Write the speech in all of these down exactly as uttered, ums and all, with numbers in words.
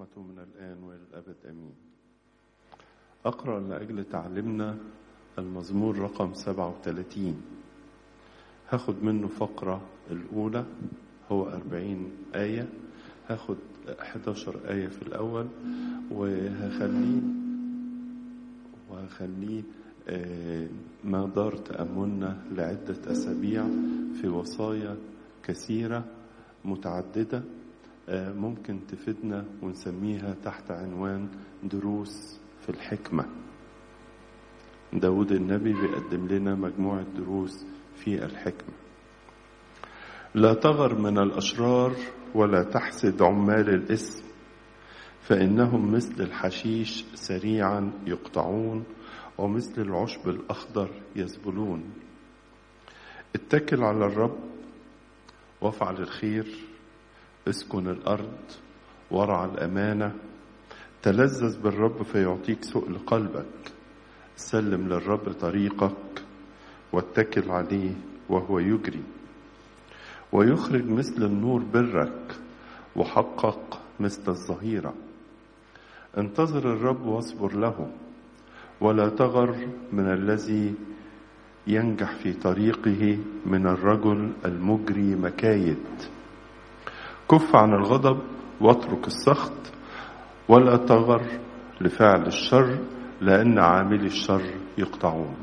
ورحمته من الآن وإلى الأبد آمين. أقرأ لأجل تعلمنا المزمور رقم سبعة وثلاثين. هاخد منه فقرة الأولى، هو أربعين آية، هاخد إحدى عشرة آية في الأول وهخليه وهخليه مقدار تأملنا لعدة أسابيع في وصايا كثيرة متعددة ممكن تفيدنا، ونسميها تحت عنوان دروس في الحكمة. داود النبي بيقدم لنا مجموعة دروس في الحكمة. لا تغر من الأشرار ولا تحسد عمال الإثم، فإنهم مثل الحشيش سريعا يقطعون ومثل العشب الأخضر يذبلون. اتكل على الرب وافعل الخير، اسكن الأرض وارعى الأمانة. تلذذ بالرب فيعطيك سؤل قلبك. سلم للرب طريقك واتكل عليه وهو يجري. ويخرج مثل النور برك وحقق مثل الظهيرة. انتظر الرب واصبر له، ولا تغر من الذي ينجح في طريقه، من الرجل المجري مكايد. كف عن الغضب واترك السخط، ولا تغر لفعل الشر، لأن عاملي الشر يقطعون.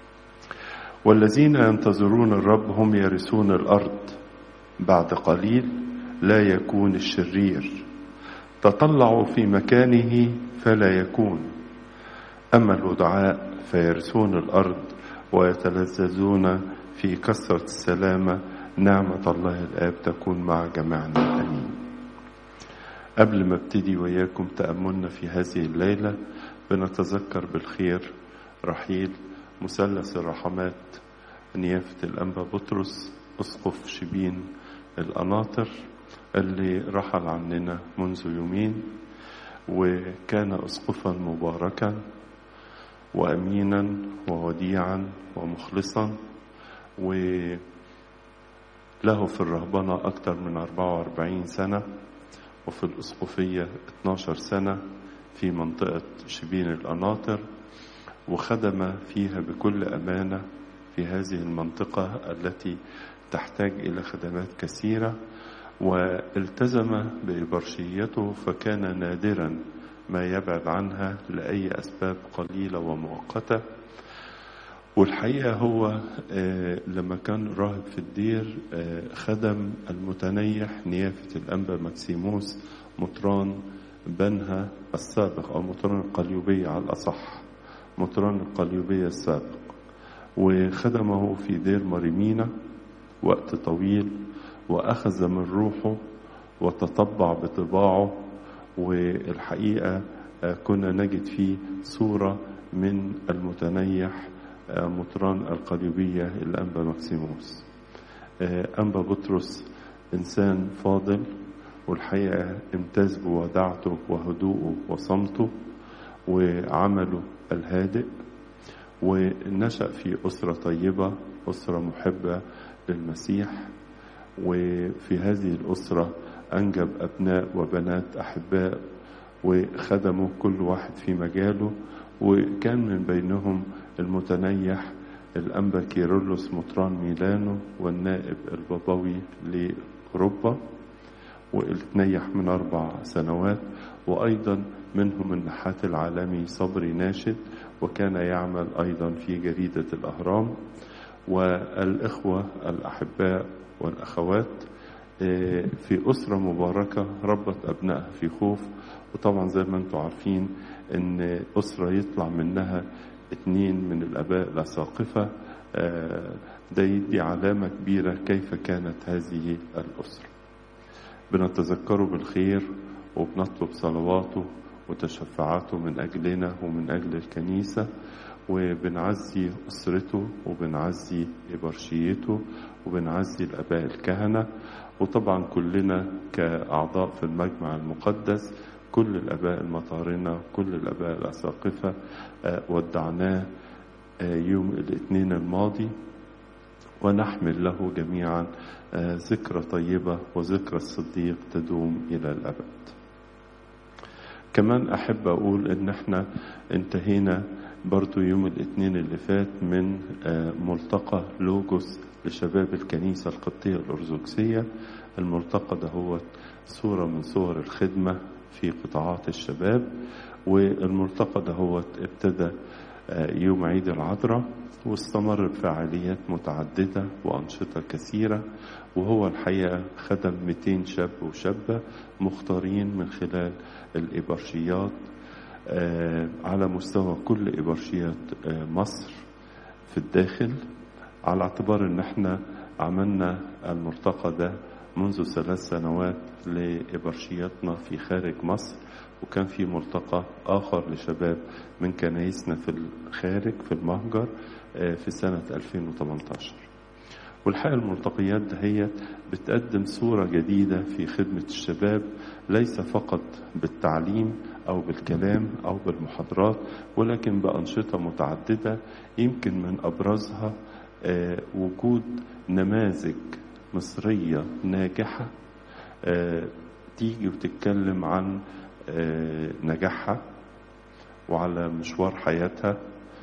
والذين ينتظرون الرب هم يرثون الأرض، بعد قليل لا يكون الشرير. تطلعوا في مكانه فلا يكون. أما الودعاء فيرثون الأرض ويتلذذون في كثرة السلامة. نعمة الله الآب تكون مع جميعنا آمين. قبل ما ابتدي وياكم تأملنا في هذه الليلة، بنتذكر بالخير رحيل مثلث الرحمات نيافة الأنبا بطرس أسقف شبين القناطر، اللي رحل عننا منذ يومين، وكان أسقفا مباركا وأمينا ووديعا ومخلصا، وله في الرهبنة أكثر من أربعة وأربعين سنة، وفي الأسقفية اثناشر سنة في منطقة شبين القناطر، وخدم فيها بكل أمانة في هذه المنطقة التي تحتاج إلى خدمات كثيرة، والتزم بإبرشيته، فكان نادرا ما يبعد عنها لأي أسباب قليلة ومؤقتة. والحقيقة هو لما كان راهب في الدير خدم المتنيح نيافة الأنبا مكسيموس مطران بنها السابق، أو مطران القليوبية على الأصح، مطران القليوبية السابق، وخدمه في دير مريمينا وقت طويل، وأخذ من روحه وتطبع بطباعه. والحقيقة كنا نجد فيه صورة من المتنيح مطران القليوبية الأنبا مكسيموس. أنبا بطرس إنسان فاضل، والحقيقة امتاز بوداعته وهدوءه وصمته وعمله الهادئ، ونشأ في أسرة طيبة، أسرة محبة للمسيح. وفي هذه الأسرة أنجب أبناء وبنات أحباء، وخدموا كل واحد في مجاله. وكان من بينهم المتنيح الأنبا كيرلس مطران ميلانو، والنائب البابوي لأوروبا، وتنيح من أربع سنوات. وأيضا منهم النحات العالمي صبري ناشد، وكان يعمل أيضا في جريدة الأهرام. والإخوة الأحباء والأخوات في أسرة مباركة ربت أبنائها في خوف. وطبعا زي ما انتم عارفين ان أسرة يطلع منها اتنين من الآباء الأساقفة، ده يدي علامة كبيرة كيف كانت هذه الأسرة. بنتذكره بالخير وبنطلب صلواته وتشفعاته من أجلنا ومن أجل الكنيسة، وبنعزي أسرته وبنعزي إبرشيته وبنعزي الآباء الكهنة. وطبعا كلنا كأعضاء في المجمع المقدس، كل الآباء المطارنة، كل الآباء الأساقفة ودعناه يوم الاثنين الماضي، ونحمل له جميعا ذكرى طيبة وذكرى الصديق تدوم إلى الأبد. كمان أحب أقول إن احنا انتهينا برضو يوم الاثنين اللي فات من ملتقى لوجوس لشباب الكنيسة القبطية الأرثوذكسية. الملتقى ده هو صورة من صور الخدمة في قطاعات الشباب، والملتقى ده هو ابتدى يوم عيد العذراء واستمر بفعاليات متعددة وأنشطة كثيرة، وهو الحقيقة خدم مئتين شاب وشابة مختارين من خلال الإبرشيات على مستوى كل إبرشيات مصر في الداخل، على اعتبار ان احنا عملنا الملتقى ده منذ ثلاث سنوات لإبرشياتنا في خارج مصر، وكان في ملتقى آخر لشباب من كنايسنا في الخارج في المهجر في سنة ألفين وثمانية عشر. والحقيقة الملتقيات دهيت بتقدم صورة جديدة في خدمة الشباب، ليس فقط بالتعليم أو بالكلام أو بالمحاضرات، ولكن بأنشطة متعددة يمكن من أبرزها وجود نماذج مصرية ناجحة تيجي وتتكلم عن نجاحها وعلى مشوار حياتها،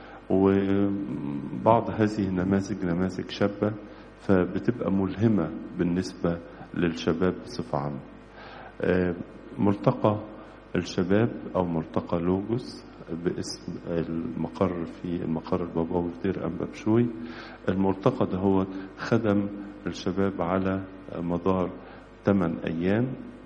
وبعض هذه النماذج نماذج شابة فبتبقى ملهمة بالنسبة للشباب بصفة عامة. ملتقى الشباب أو ملتقى لوجوس باسم المقر في المقر البابوي في دير أنبا بشوي. الملتقى ده هو خدم الشباب على مدار ثمان أيام،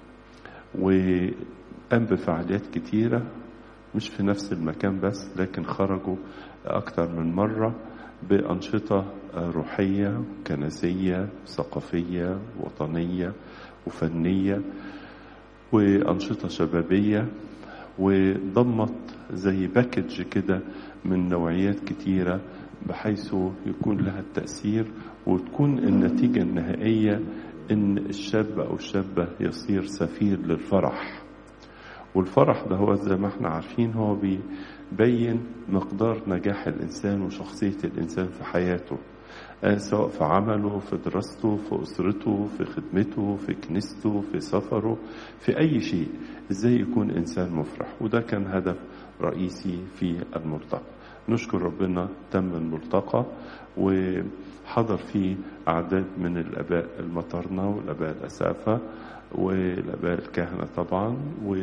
وقام بفعاليات كتيرة مش في نفس المكان بس، لكن خرجوا أكتر من مرة بأنشطة روحية كنسية ثقافية وطنية وفنية وأنشطة شبابية، وضمت زي باكج كده من نوعيات كتيرة بحيث يكون لها التأثير وتكون النتيجة النهائية إن الشاب أو الشابة يصير سفير للفرح. والفرح ده هو زي ما احنا عارفين هو بيبين مقدار نجاح الإنسان وشخصية الإنسان في حياته، سواء في عمله، في دراسته، في أسرته، في خدمته، في كنيسته، في سفره، في أي شيء، إزاي يكون إنسان مفرح. وده كان هدف رئيسي في الملتقى. نشكر ربنا تم الملتقى وحضر فيه أعداد من الآباء المطرنة والآباء الأسافة والآباء الكهنة طبعا،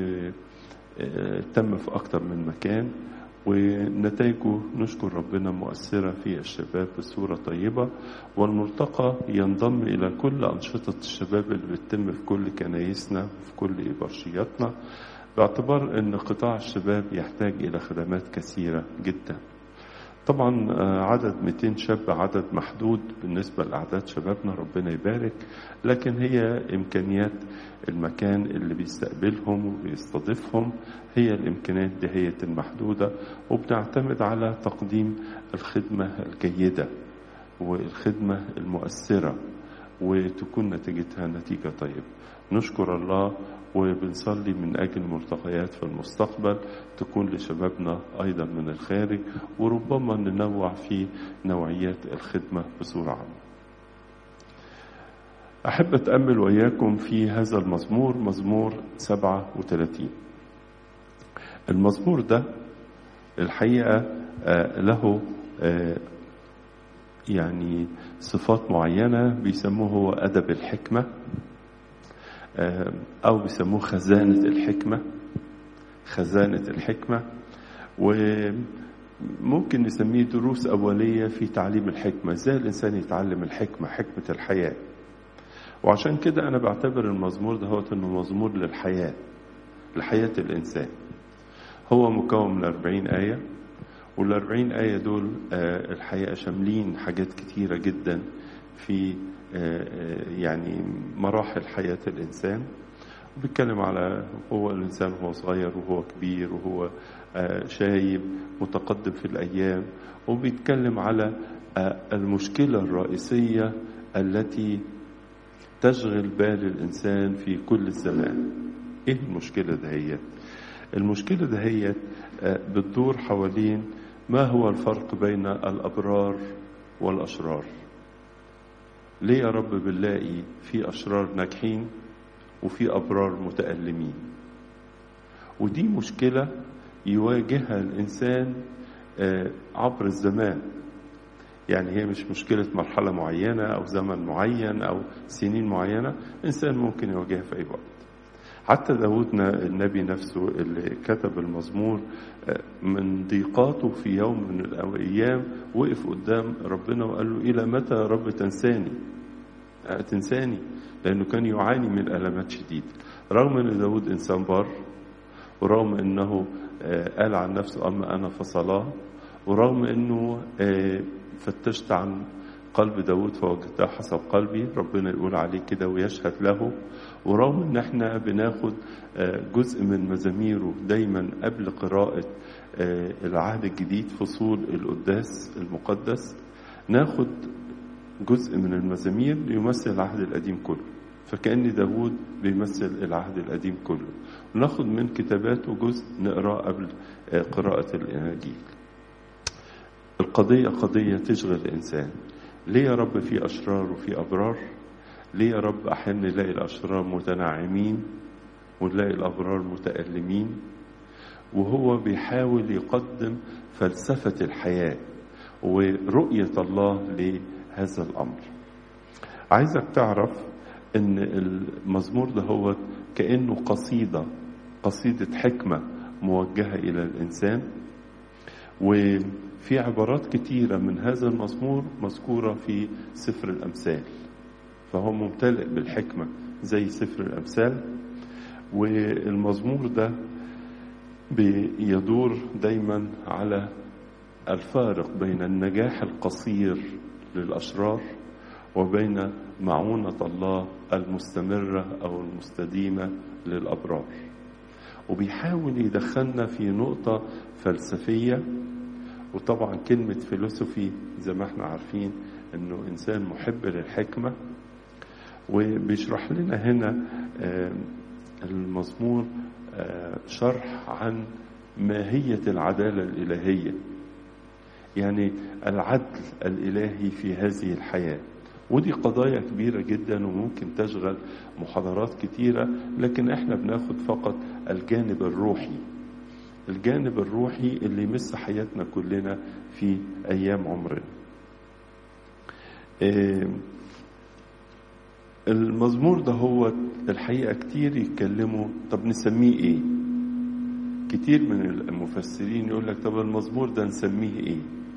وتم في أكتر من مكان، ونتائجه نشكر ربنا مؤثرة في الشباب بصورة طيبة. والملتقى ينضم إلى كل أنشطة الشباب اللي بتتم في كل كنايسنا وفي كل إبرشياتنا، باعتبار أن قطاع الشباب يحتاج إلى خدمات كثيرة جدا. طبعا عدد مئتين شاب عدد محدود بالنسبة لأعداد شبابنا، ربنا يبارك، لكن هي إمكانيات المكان اللي بيستقبلهم وبيستضيفهم هي الإمكانيات دي هي المحدودة، وبنعتمد على تقديم الخدمة الجيدة والخدمة المؤثرة وتكون نتيجتها نتيجة طيبة. نشكر الله وبنصلي من أجل ملتقيات في المستقبل تكون لشبابنا أيضا من الخارج، وربما ننوع في نوعيات الخدمة بصورة عامة. أحب أتأمل وإياكم في هذا المزمور، مزمور سبعة وثلاثين. المزمور ده الحقيقة له يعني صفات معينة، بيسموه هو أدب الحكمة أو بيسموه خزانة الحكمة، خزانة الحكمة، وممكن نسميه دروس أولية في تعليم الحكمة، إزاي الإنسان يتعلم الحكمة، حكمة الحياة. وعشان كده أنا بعتبر المزمور ده هو إنه مزمور للحياة، لحياة الإنسان. هو مكون من أربعين آية، والأربعين آية دول الحقيقة شاملين حاجات كتيرة جدا في يعني مراحل حياة الإنسان. بيتكلم على هو الإنسان وهو صغير وهو كبير وهو شايب متقدم في الأيام، وبيتكلم على المشكلة الرئيسية التي تشغل بال الإنسان في كل الزمان. إيه المشكلة دهيت؟ المشكلة دهيت بتدور حوالين ما هو الفرق بين الأبرار والأشرار. ليه يا رب بنلاقي في أشرار ناجحين وفي أبرار متألمين؟ ودي مشكلة يواجهها الإنسان عبر الزمان. يعني هي مش مشكلة مرحلة معينة أو زمن معين أو سنين معينة، إنسان ممكن يواجهها في أي وقت. حتى داودنا النبي نفسه اللي كتب المزمور من ضيقاته في يوم من الأيام وقف قدام ربنا وقال له: إلى متى يا رب تنساني تنساني لأنه كان يعاني من ألمات شديدة، رغم أن داود إنسان بار، ورغم أنه قال عن نفسه: أما أنا فصلاه، ورغم أنه فتشت عن قلب داود فوجدتها حسب قلبي، ربنا يقول عليه كده ويشهد له. ورغم ان احنا بناخد جزء من مزاميره دايما قبل قراءة العهد الجديد، فصول القداس المقدس، ناخد جزء من المزامير يمثل العهد القديم كله، فكأن داود بيمثل العهد القديم كله، وناخد من كتاباته جزء نقرأ قبل قراءة الإناجيل. القضية قضية تشغل الإنسان. ليه يا رب في أشرار وفي أبرار؟ ليه يا رب أحيانا نلاقي الأشرار متناعمين ونلاقي الأبرار متألمين؟ وهو بيحاول يقدم فلسفة الحياة ورؤية الله لهذا الأمر. عايزك تعرف أن المزمور ده هو كأنه قصيدة قصيدة حكمة موجهة إلى الإنسان، وفي عبارات كتيرة من هذا المزمور مذكورة في سفر الأمثال، فهو ممتلئ بالحكمة زي سفر الأمثال. والمزمور ده بيدور دايما على الفارق بين النجاح القصير للأشرار وبين معونة الله المستمرة أو المستديمة للأبرار، وبيحاول يدخلنا في نقطة فلسفية. وطبعا كلمة فيلسوفي زي ما احنا عارفين انه انسان محب للحكمة، وبيشرح لنا هنا المزمور شرح عن ماهية العدالة الإلهية، يعني العدل الإلهي في هذه الحياة. ودي قضايا كبيرة جدا وممكن تشغل محاضرات كتيرة، لكن احنا بناخد فقط الجانب الروحي، الجانب الروحي اللي يمس حياتنا كلنا في أيام عمرنا. المزمور ده هو الحقيقة كتير يتكلموا طب نسميه ايه. كتير من المفسرين يقول لك طب المزمور ده نسميه ايه.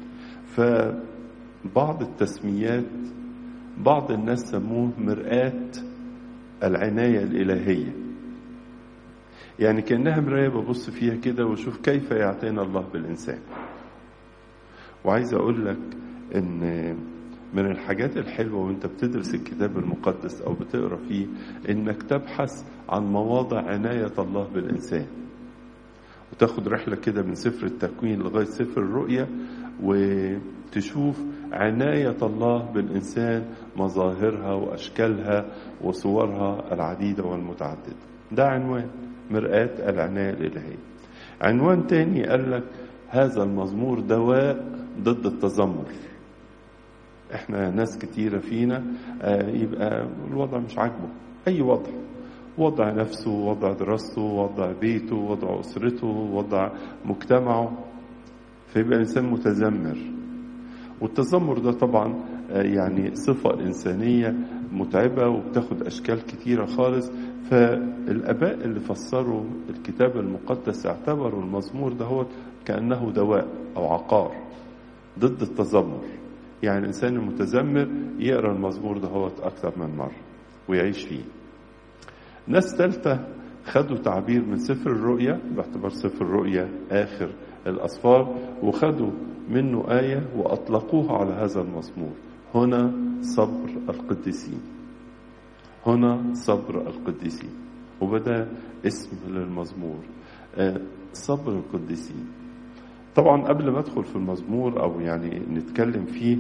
فبعض التسميات بعض الناس سموه مرآة العناية الإلهية، يعني كأنها مراية ببص فيها كده وشوف كيف يعطينا الله بالإنسان. وعايز أقول لك إن من الحاجات الحلوة وانت بتدرس الكتاب المقدس أو بتقرأ فيه إنك تبحث عن مواضع عناية الله بالإنسان، وتاخد رحلة كده من سفر التكوين لغاية سفر الرؤيا وتشوف عناية الله بالإنسان، مظاهرها وأشكالها وصورها العديدة والمتعددة. ده عنوان مرآة العناية الإلهية. عنوان تاني قال لك هذا المزمور دواء ضد التذمر. احنا ناس كتيرة فينا يبقى الوضع مش عاجبه، أي وضع، وضع نفسه، وضع دراسته، وضع بيته، وضع أسرته، وضع مجتمعه، فيبقى الإنسان متذمر. والتذمر ده طبعا يعني صفة إنسانية متعبة وبتاخد أشكال كتيرة خالص. فالآباء اللي فسروا الكتاب المقدس اعتبروا المزمور ده هو كأنه دواء أو عقار ضد التذمر. يعني الإنسان المتذمر يقرأ المزمور ده هو أكثر من مرة ويعيش فيه. ناس ثالثة خدوا تعبير من سفر الرؤيا، باعتبار سفر الرؤيا آخر الأسفار، وخدوا منه آية وأطلقوها على هذا المزمور: هنا صبر القديسين، هنا صبر القديسين. وبدأ اسم للمزمور صبر القديسين. طبعا قبل ما ادخل في المزمور او يعني نتكلم فيه،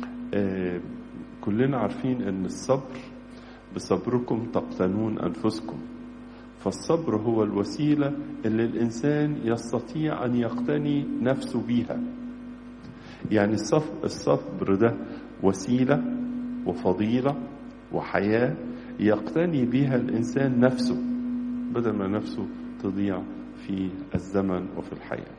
كلنا عارفين ان الصبر بصبركم تقتنون انفسكم. فالصبر هو الوسيلة اللي الانسان يستطيع ان يقتني نفسه بيها. يعني الصبر ده وسيلة وفضيلة وحياة يقتني بها الانسان نفسه، بدل ما نفسه تضيع في في الزمن وفي الحياة.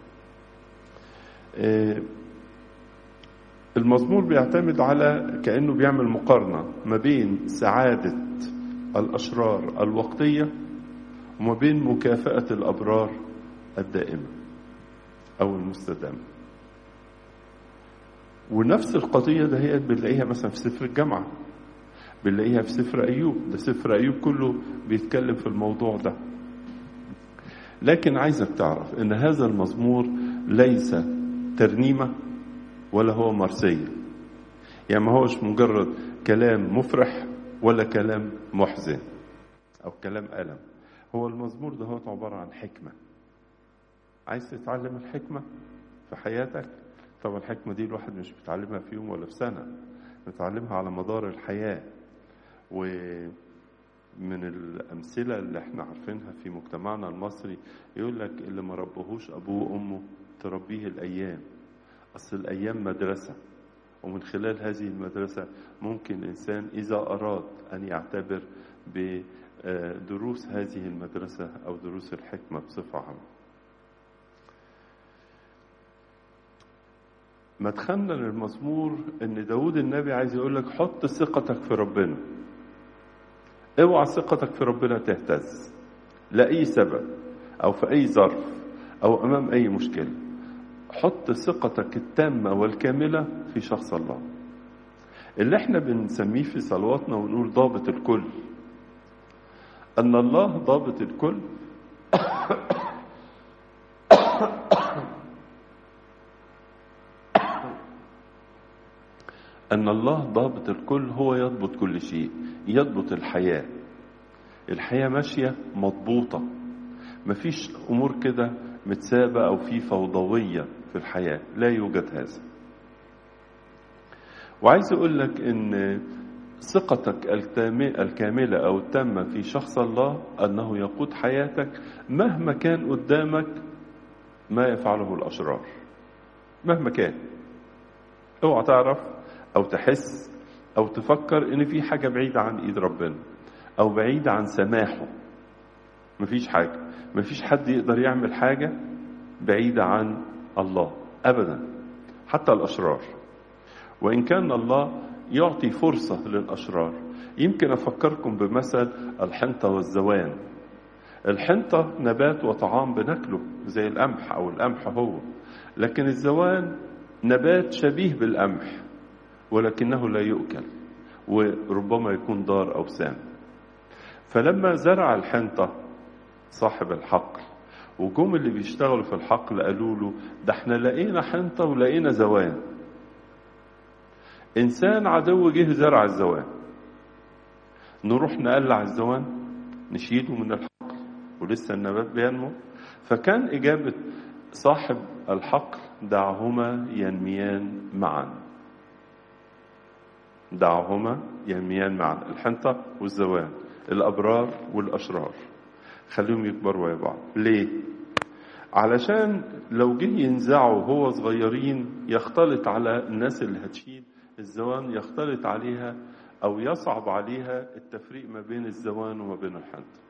المزمور بيعتمد على كأنه بيعمل مقارنة ما بين سعادة الأشرار الوقتية وما بين مكافأة الأبرار الدائمة أو المستدامة. ونفس القضية ده هي بنلاقيها مثلا في سفر الجامعة، بنلاقيها في سفر أيوب. ده سفر أيوب كله بيتكلم في الموضوع ده. لكن عايزك تعرف إن هذا المزمور ليس ترنيمة ولا هو مرسية، يعني ما هوش مجرد كلام مفرح ولا كلام محزن أو كلام ألم. هو المزمور ده هو عبارة عن حكمة. عايز تتعلم الحكمة في حياتك؟ طبعا الحكمة دي الواحد مش بيتعلمها في يوم ولا في سنة، بيتعلمها على مدار الحياة. ومن الأمثلة اللي احنا عارفينها في مجتمعنا المصري يقول لك اللي ما ربهوش أبوه وأمه تربيه الأيام. أصل الأيام مدرسة، ومن خلال هذه المدرسة ممكن الإنسان إذا أراد أن يعتبر بدروس هذه المدرسة أو دروس الحكمة بصفة عامة. مدخلنا للمزمور ان داود النبي عايز يقول لك حط ثقتك في ربنا، اوعى ثقتك في ربنا تهتز لأي سبب او في اي ظرف او امام اي مشكلة. حط ثقتك التامة والكاملة في شخص الله، اللي احنا بنسميه في صلواتنا ونقول ضابط الكل. ان الله ضابط الكل أن الله ضابط الكل، هو يضبط كل شيء، يضبط الحياة. الحياة ماشية مضبوطة، مفيش أمور كده متسابة أو في فوضوية في الحياة، لا يوجد هذا. وعايز أقول لك أن ثقتك الكاملة أو التامة في شخص الله أنه يقود حياتك مهما كان قدامك ما يفعله الأشرار، مهما كان. اوعى تعرف أو تحس أو تفكر إن في حاجة بعيدة عن إيد ربنا أو بعيدة عن سماحه. مفيش حاجة، مفيش حد يقدر يعمل حاجة بعيدة عن الله أبدا، حتى الأشرار. وإن كان الله يعطي فرصة للأشرار. يمكن أفكركم بمثل الحنطة والزوان. الحنطة نبات وطعام بناكله زي القمح أو القمح هو، لكن الزوان نبات شبيه بالقمح ولكنه لا يؤكل وربما يكون ضار أو سام. فلما زرع الحنطة صاحب الحقل وجم اللي بيشتغلوا في الحقل قالوا له ده احنا لقينا حنطة ولقينا زوان. إنسان عدو جه زرع الزوان، نروح نقلع الزوان نشيله من الحقل ولسه النبات بينمو؟ فكان إجابة صاحب الحقل دعهما ينميان معا، دعهما ينميان معا، الحنطة والزوان، الأبرار والأشرار، خليهم يكبروا ويا بعض. ليه؟ علشان لو جه ينزعوا وهو صغيرين يختلط على الناس اللي هتشيل الزوان، يختلط عليها أو يصعب عليها التفريق ما بين الزوان وما بين الحنطة.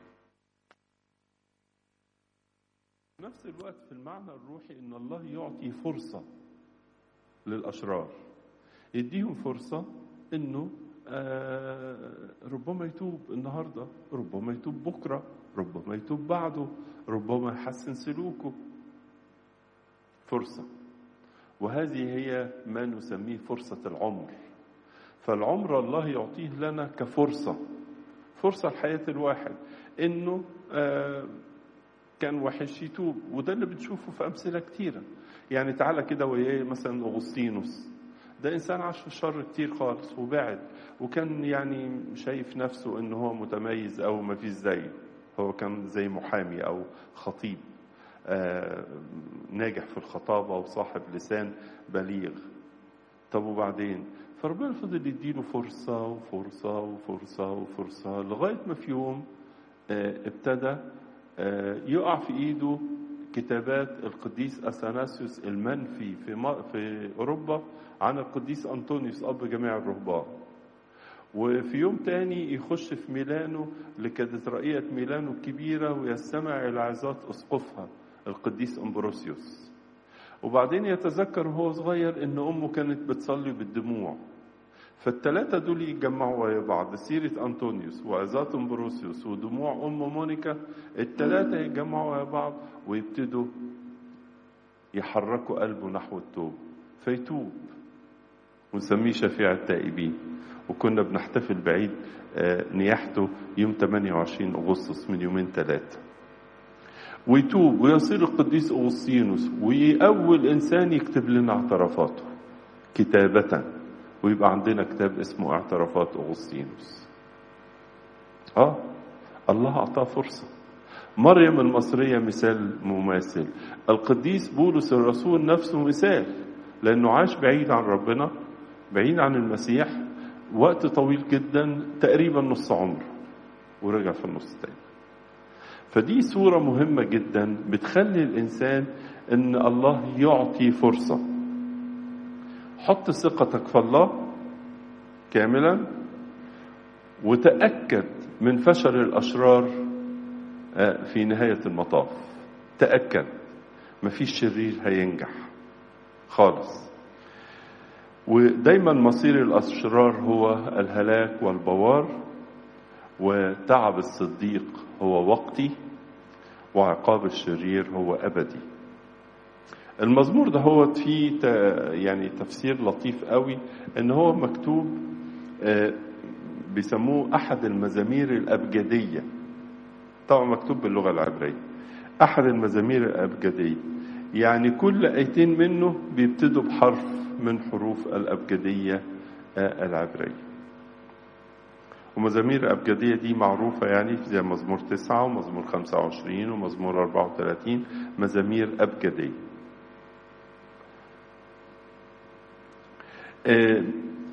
في نفس الوقت في المعنى الروحي إن الله يعطي فرصة للأشرار، يديهم فرصة إنه آه ربما يتوب النهاردة، ربما يتوب بكرة، ربما يتوب بعده، ربما يحسن سلوكه. فرصة، وهذه هي ما نسميه فرصة العمر. فالعمر الله يعطيه لنا كفرصة، فرصة لحياة الواحد إنه آه كان وحش يتوب. وده اللي بنشوفه في أمثلة كتيرة. يعني تعالى كده وياه مثلا أغسطينوس، ده إنسان عاش في الشر كتير خالص وبعد، وكان يعني شايف نفسه إنه هو متميز أو ما فيش زيه. هو كان زي محامي أو خطيب آه ناجح في الخطابة وصاحب لسان بليغ. طب وبعدين؟ فربنا فضل يديله فرصة وفرصة وفرصة وفرصة لغاية ما في يوم آه ابتدى آه يقع في إيده كتابات القديس أثناسيوس المنفي في في أوروبا عن القديس أنطونيوس أب جميع الرهبان. وفي يوم تاني يخش في ميلانو لكاتدرائية ميلانو الكبيرة ويستمع إلى عظات أسقفها القديس أمبروسيوس. وبعدين يتذكر وهو صغير إن أمه كانت بتصلي بالدموع، فالثلاثة دول يتجمعوا ويا بعض، سيرة أنطونيوس وعظات أمبروسيوس ودموع أم مونيكا، الثلاثة يتجمعوا ويا بعض ويبتدوا يحركوا قلبه نحو التوب فيتوب، ونسميه شفيع التائبين. وكنا بنحتفل بعيد نياحته يوم ثمانية وعشرين أغسطس من يومين ثلاثة، ويتوب ويصير القديس أغسطينوس، وأول إنسان يكتب لنا اعترافاته كتابة، ويبقى عندنا كتاب اسمه اعترافات أغسطينوس. آه الله أعطاه فرصة. مريم المصرية مثال مماثل، القديس بولس الرسول نفسه مثال، لأنه عاش بعيد عن ربنا، بعيد عن المسيح وقت طويل جدا، تقريبا نص عمره، ورجع في النص تاني. فدي صورة مهمة جدا بتخلي الإنسان إن الله يعطي فرصة. حط ثقتك في الله كاملا، وتأكد من فشل الأشرار في نهاية المطاف. تأكد مفيش شرير هينجح خالص، ودايما مصير الأشرار هو الهلاك والبوار، وتعب الصديق هو وقتي، وعقاب الشرير هو أبدي. المزمور ده هو فيه يعني تفسير لطيف قوي، ان هو مكتوب بيسموه أحد المزامير الأبجدية، طبعا مكتوب باللغة العبرية، أحد المزامير الأبجدية، يعني كل آيتين منه بيبتدوا بحرف من حروف الأبجدية العبرية. ومزامير الأبجدية دي معروفة، يعني زي مزمور تسعة ومزمور خمسة وعشرين ومزمور أربعة وثلاثين، مزامير أبجدية. آه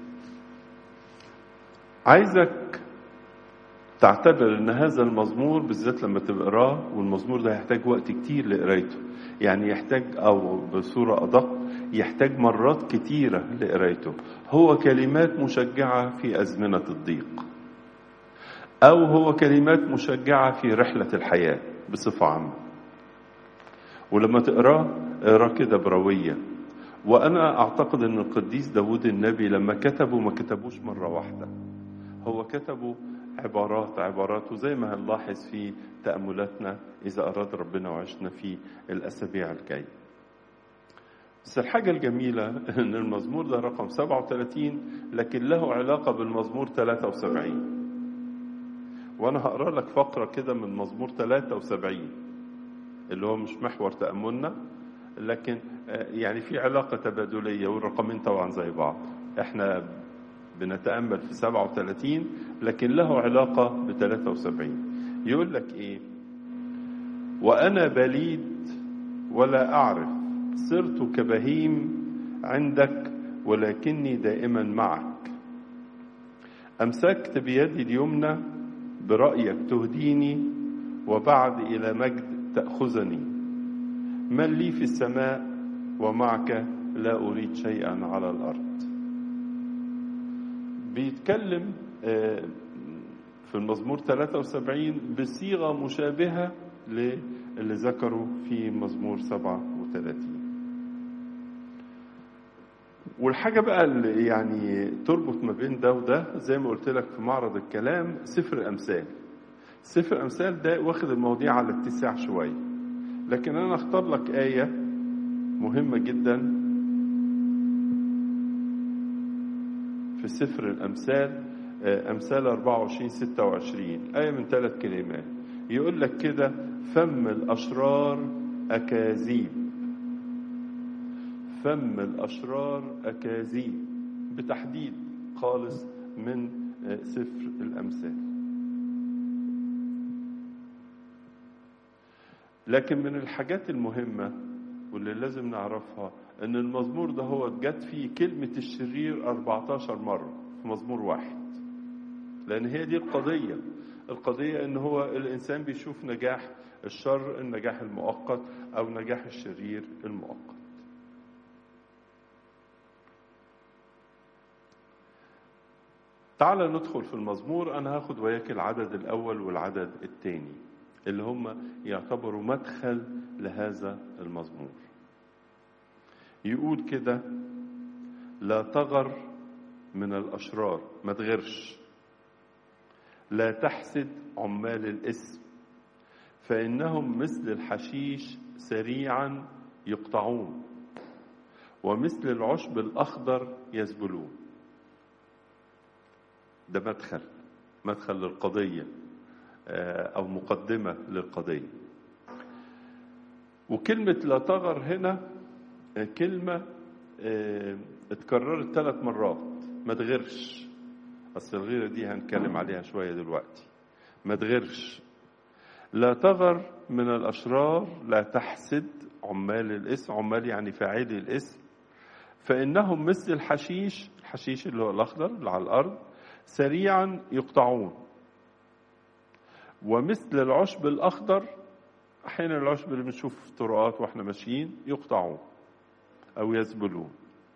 عايزك تعتبر ان هذا المزمور بالذات لما تقراه، والمزمور ده يحتاج وقت كتير لقرايته، يعني يحتاج، او بصورة ادق يحتاج مرات كتيرة لقرايته. هو كلمات مشجعة في ازمنة الضيق، او هو كلمات مشجعة في رحلة الحياة بصفة عامة. ولما تقراه اقراه كده بروية. وانا اعتقد ان القديس داود النبي لما كتبه ما كتبوش مرة واحدة، هو كتبه عبارات عبارات، وزي ما هنلاحظ في تأملاتنا إذا أراد ربنا وعشنا في الأسابيع الجاية. بس الحاجة الجميلة أن المزمور ده رقم سبعة وثلاثين، لكن له علاقة بالمزمور ثلاثة وسبعين، وأنا هقرأ لك فقرة كده من مزمور ثلاثة وسبعين اللي هو مش محور تأملنا، لكن يعني في علاقة تبادلية، والرقمين طبعا زي بعض. احنا بنتأمل في سبعة وثلاثين لكن له علاقة ب ثلاثة وسبعين. يقول لك ايه؟ وأنا بليد ولا أعرف، صرت كبهيم عندك ولكني دائما معك، أمسكت بيدي اليمنى برأيك تهديني، وبعد إلى مجد تأخذني، من لي في السماء ومعك لا أريد شيئا على الأرض. بيتكلم في المزمور ثلاثة وسبعين بصيغة مشابهة للي ذكروا في مزمور سبعة وثلاثين. والحاجة بقى اللي يعني تربط ما بين ده وده، زي ما قلت لك في معرض الكلام، سفر الأمثال. سفر الأمثال ده واخد المواضيع على اتساع شوية، لكن أنا اختار لك آية مهمة جدا في سفر الأمثال، أمثال أربعة وعشرين ستة وعشرين، آية من ثلاث كلمات. يقول لك كده: فم الأشرار أكاذيب، فم الأشرار أكاذيب، بتحديد خالص من سفر الأمثال. لكن من الحاجات المهمة واللي لازم نعرفها ان المزمور ده هو جت فيه كلمة الشرير أربعة عشر مرة في مزمور واحد، لان هي دي القضية. القضية ان هو الانسان بيشوف نجاح الشر النجاح المؤقت، او نجاح الشرير المؤقت. تعال ندخل في المزمور. انا هاخد وياك العدد الاول والعدد الثاني. اللي هم يعتبروا مدخل لهذا المزمور. يقول كده: لا تغر من الأشرار، ما تغرش. لا تحسد عمال الإثم، فإنهم مثل الحشيش سريعا يقطعون، ومثل العشب الأخضر يذبلون. ده مدخل مدخل للقضية أو مقدمة للقضية. وكلمة لا تغر هنا كلمة اتكررت ثلاث مرات. ما تغرش، أصل الغيرة دي هنتكلم عليها شوية دلوقتي. ما تغرش. لا تغر من الأشرار، لا تحسد عمال الإثم، عمال يعني فاعلي الإثم، فإنهم مثل الحشيش، الحشيش اللي هو الأخضر اللي على الأرض، سريعا يقطعون، ومثل العشب الأخضر، أحيانا العشب اللي بنشوف في الطرقات وإحنا ماشيين يقطعون أو يذبلون.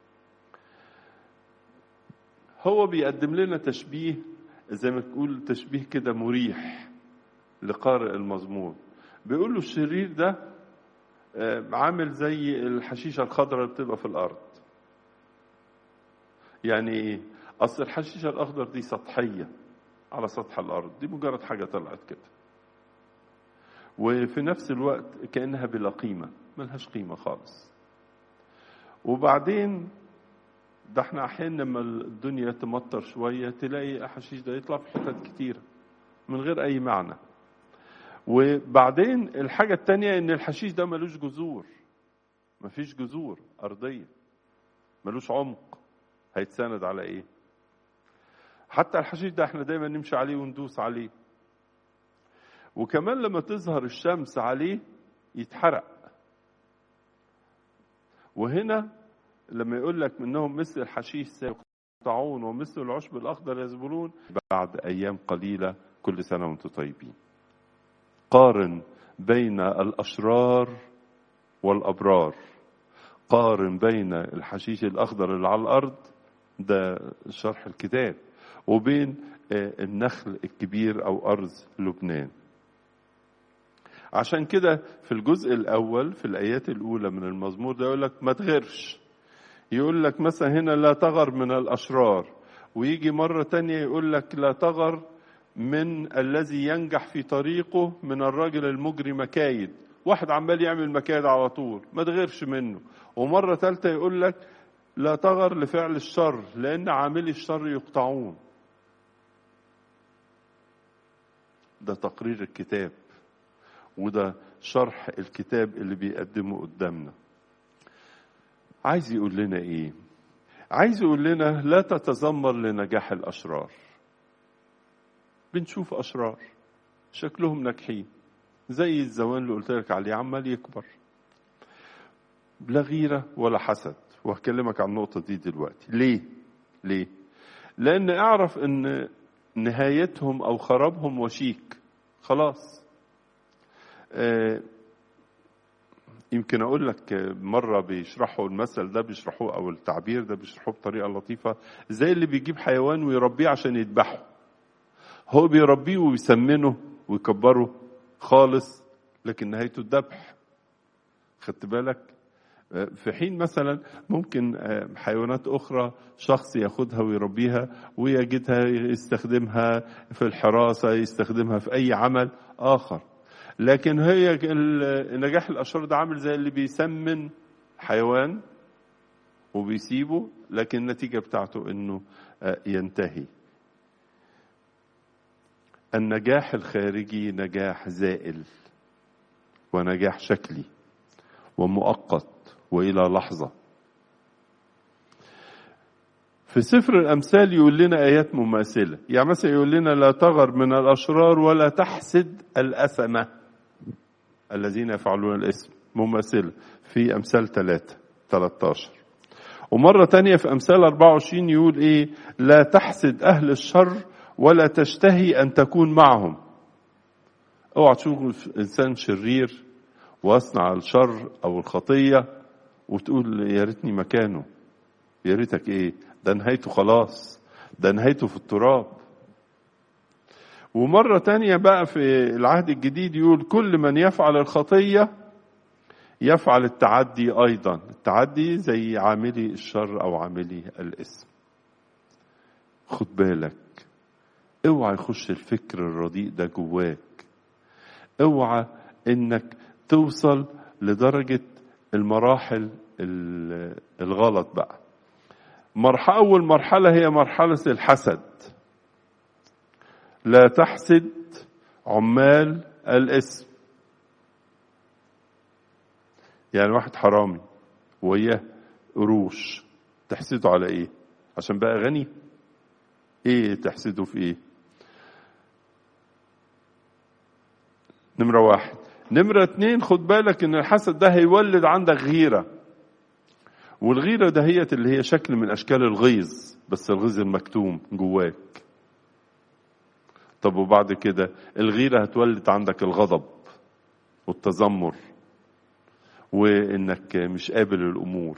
هو بيقدم لنا تشبيه زي ما تقول تشبيه كده مريح لقارئ المزمور. بيقول له الشرير ده عامل زي الحشيشة الخضراء اللي بتبقى في الأرض. يعني إيه؟ أصل الحشيشة الأخضر دي سطحية على سطح الأرض، دي مجرد حاجة طلعت كده، وفي نفس الوقت كأنها بلا قيمة، ملهاش قيمة خالص. وبعدين ده احنا أحيانا لما الدنيا تمطر شوية تلاقي الحشيش ده يطلع في حتت كتيرة من غير أي معنى. وبعدين الحاجة التانية إن الحشيش ده ملوش جذور، مفيش جذور أرضية، ملوش عمق، هيتساند على إيه؟ حتى الحشيش ده احنا دايما نمشي عليه وندوس عليه، وكمان لما تظهر الشمس عليه يتحرق. وهنا لما يقول لك منهم مثل الحشيش سيقطعون ومثل العشب الأخضر يذبلون، بعد أيام قليلة كل سنة وانتم طيبين. قارن بين الأشرار والأبرار، قارن بين الحشيش الأخضر اللي على الأرض، ده شرح الكتاب، وبين النخل الكبير أو أرز لبنان. عشان كده في الجزء الأول في الآيات الأولى من المزمور ده يقول لك ما تغرش. يقول لك مثلا هنا لا تغر من الأشرار، ويجي مرة تانية يقول لك لا تغر من الذي ينجح في طريقه، من الراجل المجري مكايد، واحد عمال يعمل مكايد على طول، ما تغيرش منه. ومرة ثالثة يقول لك لا تغر لفعل الشر، لأن عاملي الشر يقطعون. ده تقرير الكتاب، وده شرح الكتاب اللي بيقدمه قدامنا. عايز يقول لنا ايه؟ عايز يقول لنا لا تتذمر لنجاح الأشرار. بنشوف أشرار شكلهم ناجحين زي الزوان اللي قلت لك عليه عمال يكبر، لا غيرة ولا حسد. وهكلمك عن النقطة دي دلوقتي. ليه؟ ليه؟ لأن أعرف أن نهايتهم أو خرابهم وشيك خلاص. آه يمكن أقول لك مرة بيشرحوا المثل ده، بيشرحوه أو التعبير ده بيشرحوه بطريقة لطيفة، زي اللي بيجيب حيوان ويربيه عشان يذبحه. هو بيربيه ويسمنه ويكبره خالص، لكن نهايته الذبح. خدت بالك؟ في حين مثلا ممكن حيوانات أخرى شخص ياخدها ويربيها ويجدها يستخدمها في الحراسة، يستخدمها في أي عمل آخر. لكن هي نجاح الأشرار ده عامل زي اللي بيسمن حيوان وبيسيبه، لكن النتيجة بتاعته إنه ينتهي. النجاح الخارجي نجاح زائل ونجاح شكلي ومؤقت وإلى لحظة. في سفر الأمثال يقول لنا آيات مماثلة، يعني مثلا يقول لنا لا تغر من الأشرار ولا تحسد الأثمة الذين يفعلون الإثم، مماثلة في أمثال ثلاثة ثلاثة عشر. ومرة تانية في أمثال أربعة وعشرين يقول إيه؟ لا تحسد أهل الشر ولا تشتهي أن تكون معهم. اوعى تشوف إنسان شرير واصنع الشر أو الخطية وتقول يا ريتني مكانه. يا ريتك إيه؟ ده نهايته خلاص، ده نهايته في التراب. ومرة تانية بقى في العهد الجديد يقول كل من يفعل الخطية يفعل التعدي أيضا. التعدي زي عاملي الشر أو عاملي الإثم. خد بالك، اوعى يخش الفكر الرديء ده جواك، اوعى انك توصل لدرجة المراحل الغلط بقى. مرحلة أول مرحلة هي مرحلة الحسد. لا تحسد عمال الإثم. يعني واحد حرامي وياه قروش، تحسده على ايه؟ عشان بقى غني؟ ايه تحسده في ايه؟ نمرة واحد. نمرة اتنين، خد بالك ان الحسد ده هيولد عندك غيرة، والغيرة ده هي اللي هي شكل من اشكال الغيظ، بس الغيظ المكتوم جواك. طب وبعد كده الغيرة هتولد عندك الغضب والتذمر، وانك مش قابل الامور.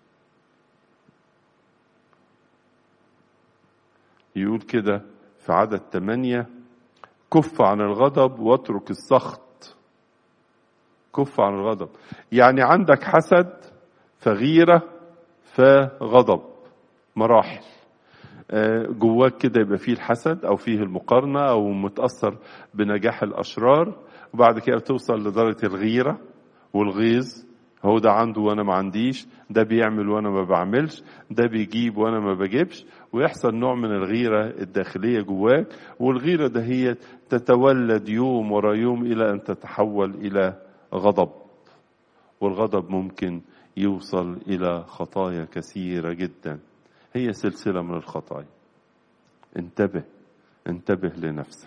يقول كده في عدد ثمانية: كف عن الغضب واترك السخط. كف عن الغضب، يعني عندك حسد فغيرة فغضب، مراحل جواك كده. يبقى فيه الحسد او فيه المقارنة او متأثر بنجاح الاشرار، وبعد كده توصل لدرجة الغيرة والغيظ. هو ده عنده وانا ما عنديش، ده بيعمل وانا ما بعملش، ده بيجيب وانا ما بجيبش، ويحصل نوع من الغيرة الداخلية جواك. والغيرة ده هي تتولد يوم ورا يوم الى ان تتحول الى غضب، والغضب ممكن يوصل الى خطايا كثيرة جدا. هي سلسلة من الخطايا. انتبه انتبه لنفسك.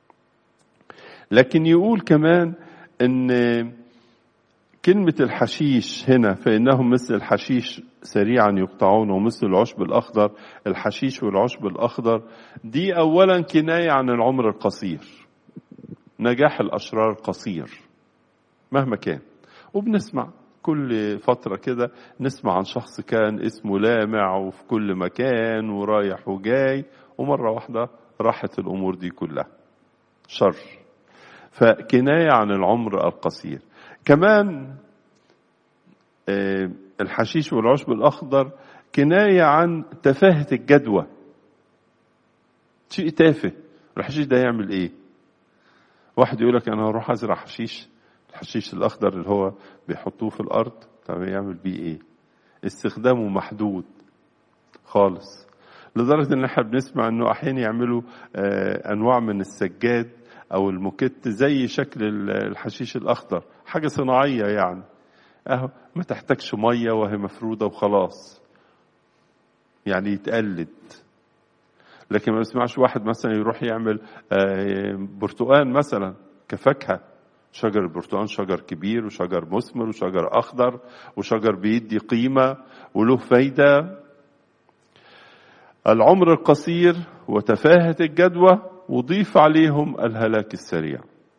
لكن يقول كمان ان كلمة الحشيش هنا: فإنهم مثل الحشيش سريعا يقطعون ومثل العشب الأخضر. الحشيش والعشب الأخضر دي أولا كناية عن العمر القصير. نجاح الأشرار قصير مهما كان. وبنسمع كل فترة كده، نسمع عن شخص كان اسمه لامع وفي كل مكان ورايح وجاي، ومرة واحدة راحت الأمور دي كلها شر. فكناية عن العمر القصير. كمان الحشيش والعشب الأخضر كناية عن تفاهة الجدوى. شيء تافه. الحشيش ده يعمل ايه؟ واحد يقولك انا هروح ازرع حشيش. الحشيش الأخضر اللي هو بيحطوه في الأرض، طب يعمل بيه ايه؟ استخدامه محدود خالص، لدرجة ان احنا بنسمع انه احيانا يعملوا انواع من السجاد او الموكيت زي شكل الحشيش الأخضر، حاجة صناعية يعني، اهو ما تحتاجش مية وهي مفرودة وخلاص، يعني يتقلد. لكن ما بسمعش واحد مثلا يروح يعمل برتقان مثلا كفاكهة. شجر البرتقان شجر كبير وشجر مثمر وشجر أخضر وشجر بيدي قيمة وله فايدة. العمر القصير وتفاهة الجدوى، وضيف عليهم الهلاك السريع.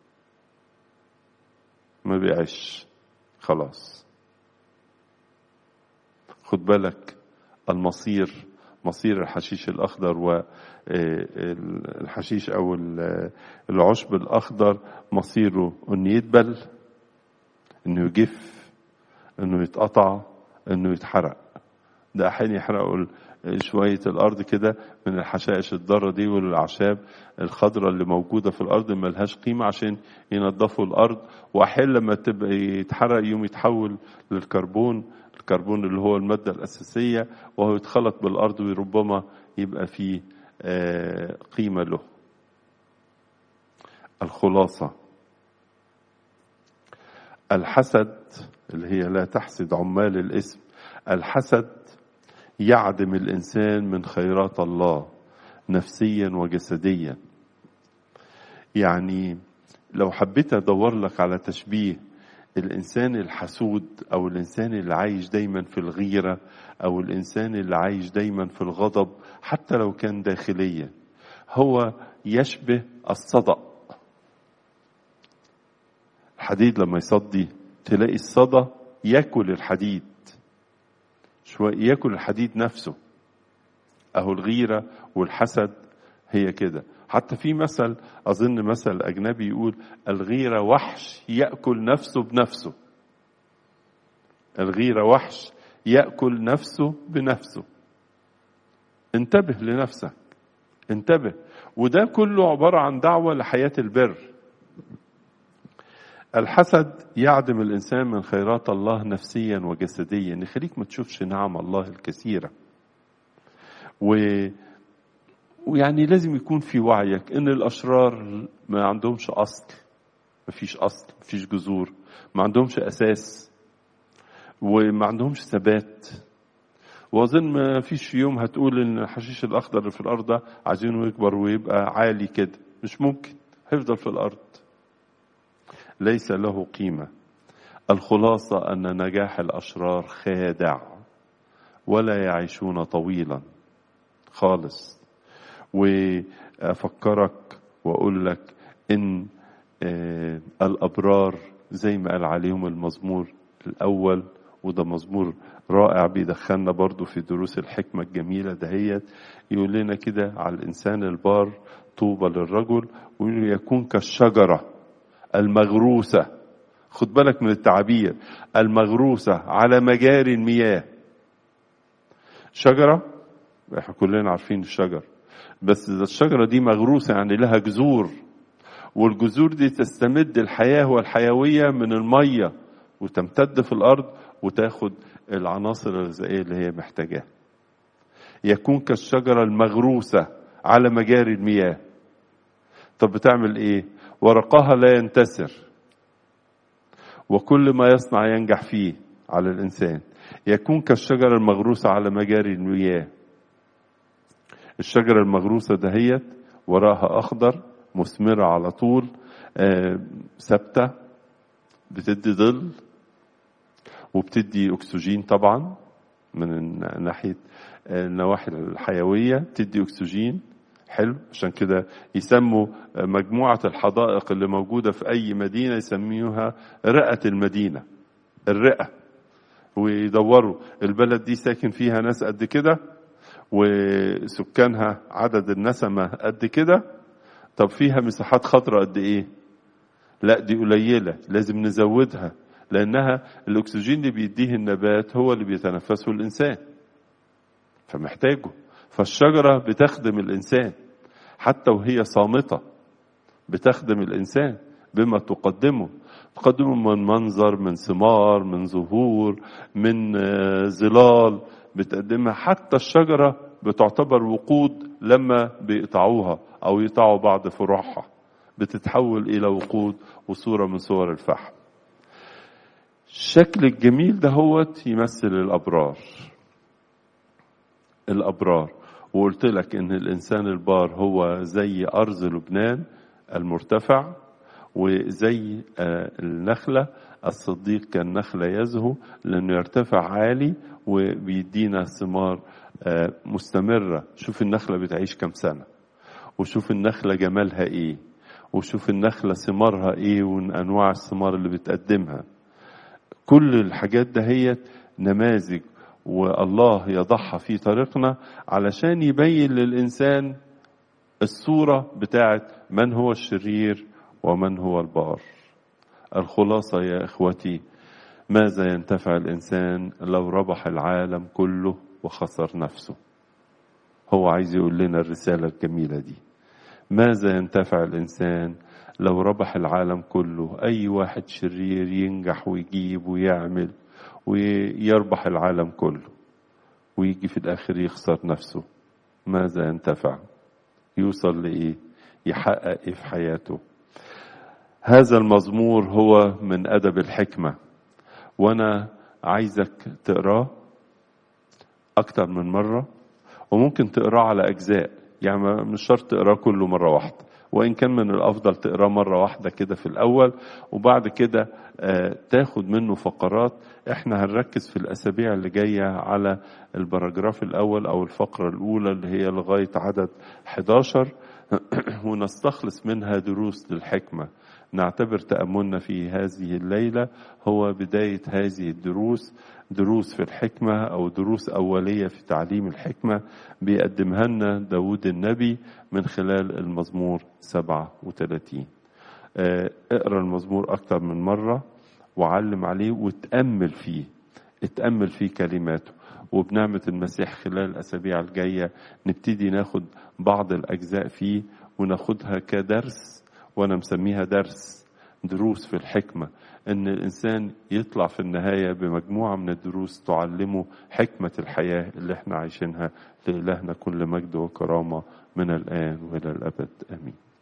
ما بيعيش خلاص. خد بالك المصير، مصير الحشيش الأخضر والحشيش أو العشب الأخضر مصيره أنه يدبل، أنه يجف، أنه يتقطع، أنه يتحرق. ده أحيانا يحرقوا شوية الأرض كده من الحشائش الضارة دي والأعشاب الخضراء اللي موجودة في الأرض ملهاش قيمة، عشان ينظفوا الأرض. وأحيانا لما تبقى يتحرق يوم يتحول للكربون، الكربون اللي هو المادة الأساسية، وهو يتخلط بالأرض وربما يبقى فيه قيمة له. الخلاصة: الحسد اللي هي لا تحسد عمال الإثم. الحسد يعدم الإنسان من خيرات الله نفسيا وجسديا. يعني لو حبيت أدور لك على تشبيه الإنسان الحسود أو الإنسان اللي عايش دايما في الغيرة أو الإنسان اللي عايش دايما في الغضب حتى لو كان داخليا، هو يشبه الصدأ. الحديد لما يصدي تلاقي الصدى يأكل الحديد شوية، يأكل الحديد نفسه. أهو الغيرة والحسد هي كده. حتى في مثل أظن مثل أجنبي يقول الغيرة وحش يأكل نفسه بنفسه. الغيرة وحش يأكل نفسه بنفسه. انتبه لنفسك، انتبه. وده كله عبارة عن دعوة لحياة البر. الحسد يعدم الإنسان من خيرات الله نفسيا وجسديا، يخليك ما تشوفش نعم الله الكثيرة. و... ويعني لازم يكون في وعيك إن الأشرار ما عندهمش أصل، ما فيش أصل، ما فيش جذور، ما عندهمش أساس، وما عندهمش ثبات. وأظن ما فيش يوم هتقول إن الحشيش الأخضر اللي في الأرض ده عايزينه يكبر ويبقى عالي كده، مش ممكن، هيفضل في الأرض، ليس له قيمة. الخلاصة أن نجاح الأشرار خادع، ولا يعيشون طويلا خالص. وأفكرك وأقول لك إن الأبرار زي ما قال عليهم المزمور الأول، وده مزمور رائع بيدخلنا برضو في دروس الحكمة الجميلة دهيت. يقول لنا كده على الإنسان البار طوبى للرجل، ويقول يكون كالشجرة المغروسة، خد بالك من التعبير، المغروسة على مجاري المياه. شجرة احنا كلنا عارفين الشجر، بس الشجرة دي مغروسة يعني لها جذور، والجذور دي تستمد الحياة والحيوية من المية وتمتد في الأرض وتاخد العناصر الغذائية اللي هي محتاجاها. يكون كالشجرة المغروسة على مجاري المياه. طب بتعمل ايه؟ ورقها لا ينتسر، وكل ما يصنع ينجح فيه على الإنسان. يكون كالشجرة المغروسة على مجاري المياه. الشجرة المغروسة دهيت وراها أخضر، مثمرة على طول، ثابتة، بتدي ظل وبتدي أكسجين طبعا من ناحية النواحي الحيوية، تدي أكسجين حلو. عشان كده يسموا مجموعة الحدائق اللي موجودة في أي مدينة يسميوها رئة المدينة، الرئة. ويدوروا البلد دي ساكن فيها ناس قد كده وسكانها عدد النسمة قد كده، طب فيها مساحات خضراء قد ايه؟ لا دي قليلة، لازم نزودها، لأنها الأكسجين اللي بيديه النبات هو اللي بيتنفسه الإنسان فمحتاجه. فالشجرة بتخدم الإنسان حتى وهي صامتة، بتخدم الإنسان بما تقدمه، تقدمه من منظر، من ثمار، من زهور، من ظلال بتقدمها. حتى الشجرة بتعتبر وقود لما بيقطعوها أو يقطعوا بعض فروعها، بتتحول إلى وقود وصورة من صور الفحم. الشكل الجميل ده هو يمثل الأبرار. الأبرار، وقلت لك إن الإنسان البار هو زي أرز لبنان المرتفع، وزي النخلة الصديق كالنخلة يزهو، لأنه يرتفع عالي وبيدينا ثمار مستمرة. شوف النخلة بتعيش كم سنة، وشوف النخلة جمالها إيه، وشوف النخلة ثمارها إيه وأنواع الثمار اللي بتقدمها. كل الحاجات ده هي نماذج والله يضعها في طريقنا علشان يبين للإنسان الصورة بتاعت من هو الشرير ومن هو البار. الخلاصة يا إخوتي، ماذا ينتفع الإنسان لو ربح العالم كله وخسر نفسه؟ هو عايز يقول لنا الرسالة الجميلة دي. ماذا ينتفع الإنسان لو ربح العالم كله؟ أي واحد شرير ينجح ويجيب ويعمل ويربح العالم كله ويجي في الآخر يخسر نفسه، ماذا ينتفع؟ يوصل لإيه؟ يحقق إيه في حياته؟ هذا المزمور هو من أدب الحكمة، وأنا عايزك تقراه أكتر من مرة، وممكن تقراه على أجزاء، يعني مش شرط تقراه كله مرة واحدة، وإن كان من الأفضل تقراه مرة واحدة كده في الأول، وبعد كده تاخد منه فقرات. احنا هنركز في الأسابيع اللي جاية على البراجراف الأول أو الفقرة الأولى اللي هي لغاية عدد حداشر ونستخلص منها دروس للحكمة. نعتبر تأملنا في هذه الليلة هو بداية هذه الدروس، دروس في الحكمة أو دروس أولية في تعليم الحكمة بيقدمها لنا داود النبي من خلال المزمور سبعة وثلاثين. اقرأ المزمور أكتر من مرة وعلم عليه وتأمل فيه، اتأمل فيه كلماته. وبنعمة المسيح خلال الأسابيع الجاية نبتدي ناخد بعض الأجزاء فيه وناخدها كدرس، وأنا مسميها درس دروس في الحكمة، أن الإنسان يطلع في النهاية بمجموعة من الدروس تعلمه حكمة الحياة اللي احنا عايشينها. لإلهنا كل مجد وكرامة من الآن وإلى الأبد، آمين.